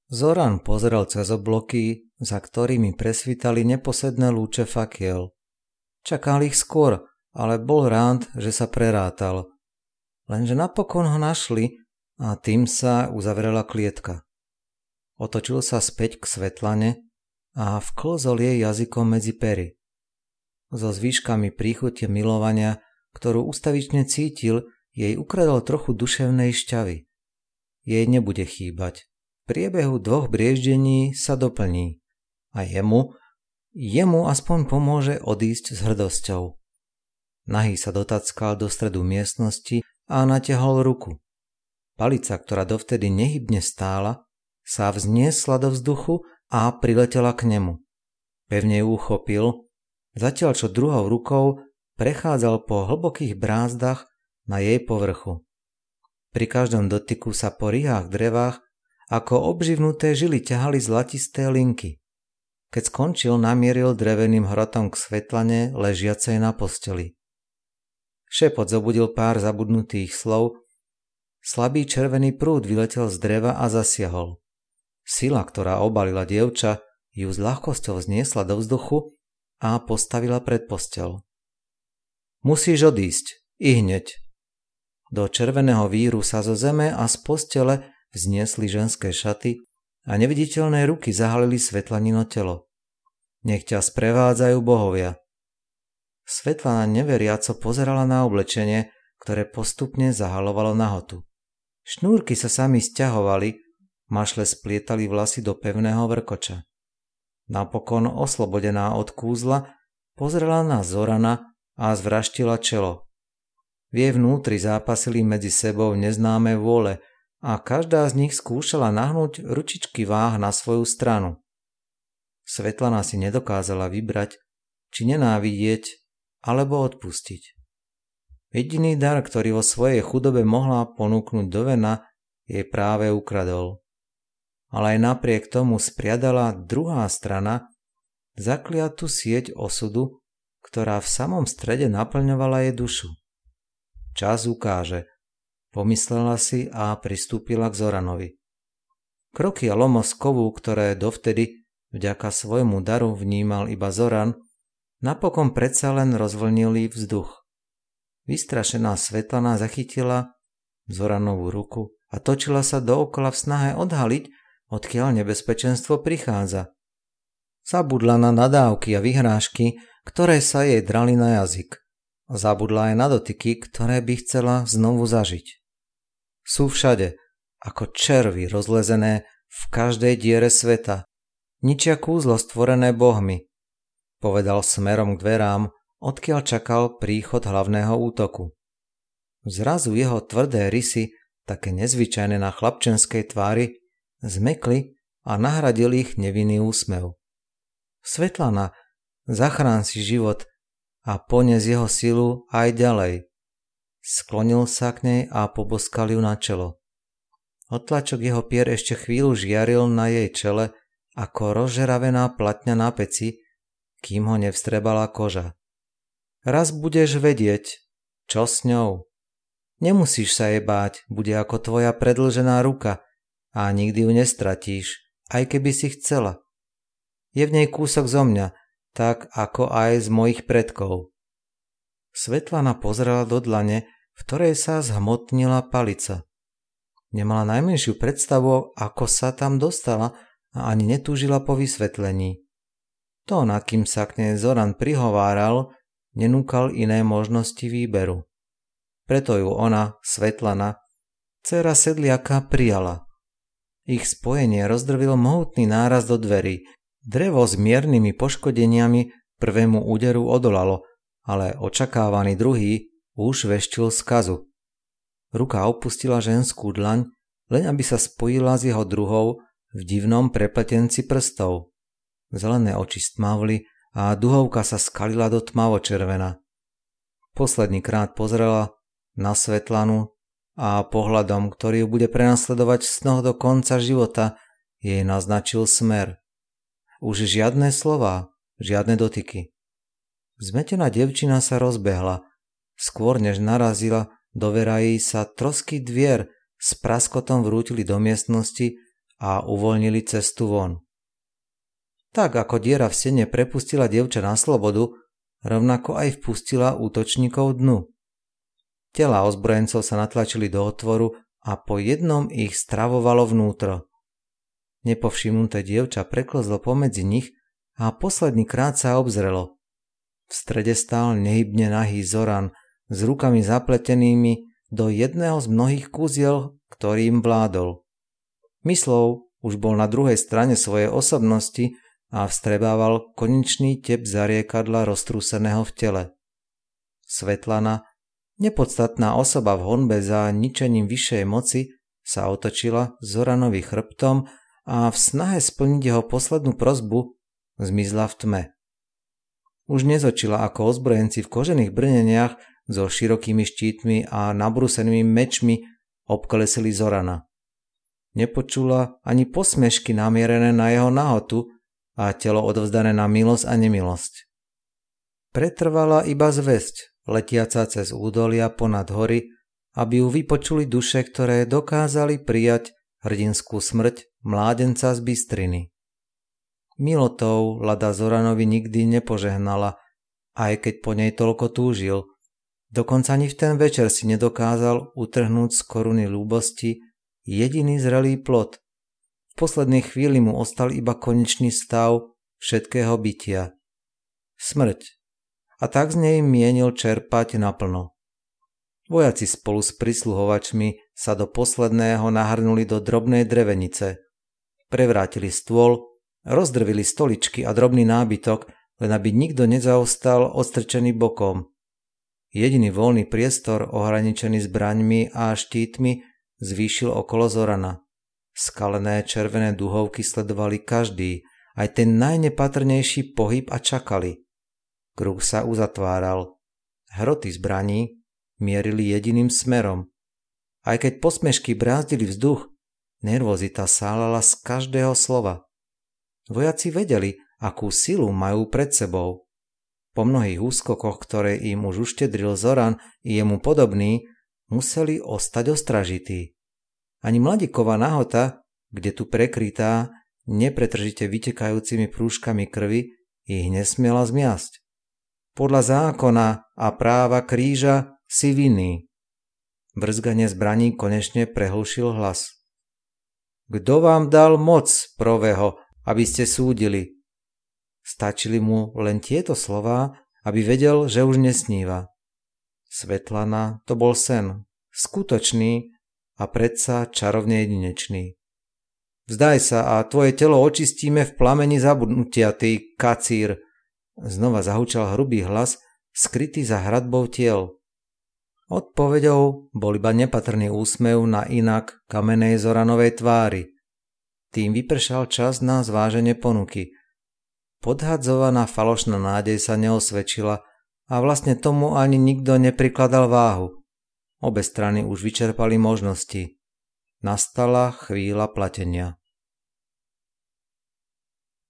Zoran pozrel cez obloky, za ktorými presvítali neposedné lúče fakiel. Čakal ich skôr, ale bol rád, že sa prerátal. Lenže napokon ho našli a tým sa uzavrela klietka. Otočil sa späť k Svetlane a vklzol jej jazykom medzi pery. So zvýškami príchutie milovania, ktorú ustavične cítil, jej ukradol trochu duševnej šťavy. Jej nebude chýbať. V priebehu 2 brieždení sa doplní. A jemu aspoň pomôže odísť s hrdosťou. Nahý sa dotackal do stredu miestnosti a natiahol ruku. Palica, ktorá dovtedy nehybne stála, sa vzniesla do vzduchu a priletela k nemu. Pevne ju uchopil, zatiaľ čo druhou rukou prechádzal po hlbokých brázdach na jej povrchu. Pri každom dotyku sa po rihách drevách ako obživnuté žily ťahali zlatisté linky. Keď skončil, namieril dreveným hrotom k Svetlane ležiacej na posteli. Šepot zobudil pár zabudnutých slov. Slabý červený prúd vyletel z dreva a zasiahol. Sila, ktorá obalila dievča, ju s ľahkosťou zniesla do vzduchu a postavila pred posteľ. Musíš odísť, ihneď. Do červeného víru sa zo zeme a z postele vzniesli ženské šaty a neviditeľné ruky zahalili Svetlanino telo. Nech ťa sprevádzajú bohovia. Svetlana neveriaco pozerala na oblečenie, ktoré postupne zahalovalo nahotu. Šnúrky sa sami sťahovali, mašle splietali vlasy do pevného vrkoča. Napokon, oslobodená od kúzla, pozrela na Zorana a zvraštila čelo. V jej vnútri zápasili medzi sebou neznáme vôle a každá z nich skúšala nahnúť ručičky váh na svoju stranu. Svetlana si nedokázala vybrať, či nenávidieť, alebo odpustiť. Jediný dar, ktorý vo svojej chudobe mohla ponúknuť do vena, jej práve ukradol. Ale aj napriek tomu spriadala druhá strana, zakliatú sieť osudu, ktorá v samom strede naplňovala jej dušu. Čas ukáže, pomyslela si a pristúpila k Zoranovi. Kroky a lomos kovu, ktoré dovtedy vďaka svojmu daru vnímal iba Zoran, napokon predsa len rozvlnili vzduch. Vystrašená Svetlana zachytila Zoranovú ruku a točila sa dookola v snahe odhaliť, odkiaľ nebezpečenstvo prichádza. Zabudla na nadávky a vyhrážky, ktoré sa jej drali na jazyk. Zabudla aj na dotyky, ktoré by chcela znovu zažiť. Sú všade, ako červy rozlezené v každej diere sveta. Ničia kúzlo stvorené bohmi, povedal smerom k dverám, odkiaľ čakal príchod hlavného útoku. Zrazu jeho tvrdé rysy, také nezvyčajné na chlapčenskej tvári, zmekli a nahradil ich nevinný úsmev. Svetlana, zachrán si život a ponies jeho silu aj ďalej. Sklonil sa k nej a poboskal ju na čelo. Odtlačok jeho pier ešte chvíľu žiaril na jej čele ako rozžeravená platňa na peci, kým ho nevstrebala koža. Raz budeš vedieť, čo s ňou. Nemusíš sa jej báť, bude ako tvoja predĺžená ruka a nikdy ju nestratíš, aj keby si chcela. Je v nej kúsok zo mňa, tak ako aj z mojich predkov. Svetlana pozrela do dlane, v ktorej sa zhmotnila palica. Nemala najmenšiu predstavu, ako sa tam dostala a ani netúžila po vysvetlení. To, nad kým sa k nej Zoran prihováral, nenúkal iné možnosti výberu. Preto ju ona, Svetlana, dcéra sedliaka, prijala. Ich spojenie rozdrvil mohutný náraz do dverí. Drevo s miernymi poškodeniami prvému úderu odolalo, ale očakávaný druhý už veštil skazu. Ruka opustila ženskú dlaň, len aby sa spojila s jeho druhou v divnom prepletenci prstov. Zelené oči stmavli a duhovka sa skalila do tmavo-červena. Posledný krát pozrela na Svetlanu a pohľadom, ktorý ju bude prenasledovať v snoch do konca života, jej naznačil smer. Už žiadne slová, žiadne dotyky. Zmetená dievčina sa rozbehla. Skôr než narazila, do verají sa trosky dvier s praskotom vrútili do miestnosti a uvoľnili cestu von. Tak ako diera v stene prepustila dievča na slobodu, rovnako aj vpustila útočníkov dnu. Telá ozbrojencov sa natlačili do otvoru a po jednom ich stravovalo vnútro. Nepovšimnuté dievča preklzlo pomedzi nich a posledný krát sa obzrelo. V strede stál nehybne nahý Zoran s rukami zapletenými do jedného z mnohých kúziel, ktorým vládol. Myslou už bol na druhej strane svojej osobnosti a vstrebával konečný tep zariekadla roztrúseného v tele. Svetlana, nepodstatná osoba v honbe za ničením vyššej moci, sa otočila Zoranovi chrbtom a v snahe splniť jeho poslednú prosbu zmizla v tme. Už nezočila ako ozbrojenci v kožených brneniach so širokými štítmi a nabrúsenými mečmi obkolesili Zorana. Nepočula ani posmešky namierené na jeho nahotu a telo odovzdané na milosť a nemilosť. Pretrvala iba zvesť, letiaca cez údolia ponad hory, aby ju vypočuli duše, ktoré dokázali prijať hrdinskú smrť mládenca z Bystriny. Milotov Lada Zoranovi nikdy nepožehnala, aj keď po nej toľko túžil. Dokonca ani v ten večer si nedokázal utrhnúť z koruny ľúbosti jediný zrelý plod. V poslednej chvíli mu ostal iba konečný stav všetkého bytia. Smrť. A tak z nej mienil čerpať naplno. Vojaci spolu s prisluhovačmi sa do posledného nahrnuli do drobnej drevenice. Prevrátili stôl, rozdrvili stoličky a drobný nábytok, len aby nikto nezaostal odstrčený bokom. Jediný voľný priestor, ohraničený zbraňmi a štítmi, zvýšil okolo Zorana. Skalené červené duhovky sledovali každý, aj ten najnepatrnejší pohyb a čakali. Kruh sa uzatváral. Hroty zbraní mierili jediným smerom. Aj keď posmešky brázdili vzduch, nervozita sálala z každého slova. Vojaci vedeli, akú silu majú pred sebou. Po mnohých úskokoch, ktoré im už uštedril Zoran i jemu podobný, museli ostať ostražití. Ani mladíková nahota, kde tu prekrytá, nepretržite vytekajúcimi prúžkami krvi, ich nesmiela zmiasť. Podľa zákona a práva kríža si vinný. Brzganie zbraní konečne prehlušil hlas. Kto vám dal moc, Proveho, aby ste súdili? Stačili mu len tieto slová, aby vedel, že už nesníva. Svetlana, to bol sen, skutočný a predsa čarovne jedinečný. Vzdaj sa a tvoje telo očistíme v plameni zabudnutia, ty kacír. Znova zahučal hrubý hlas, skrytý za hradbou tiel. Odpoveďou bol iba nepatrný úsmev na inak kamenej Zoranovej tvári. Tým vypršal čas na zváženie ponuky. Podhadzovaná falošná nádej sa neosvedčila a vlastne tomu ani nikto neprikladal váhu. Obe strany už vyčerpali možnosti. Nastala chvíľa platenia.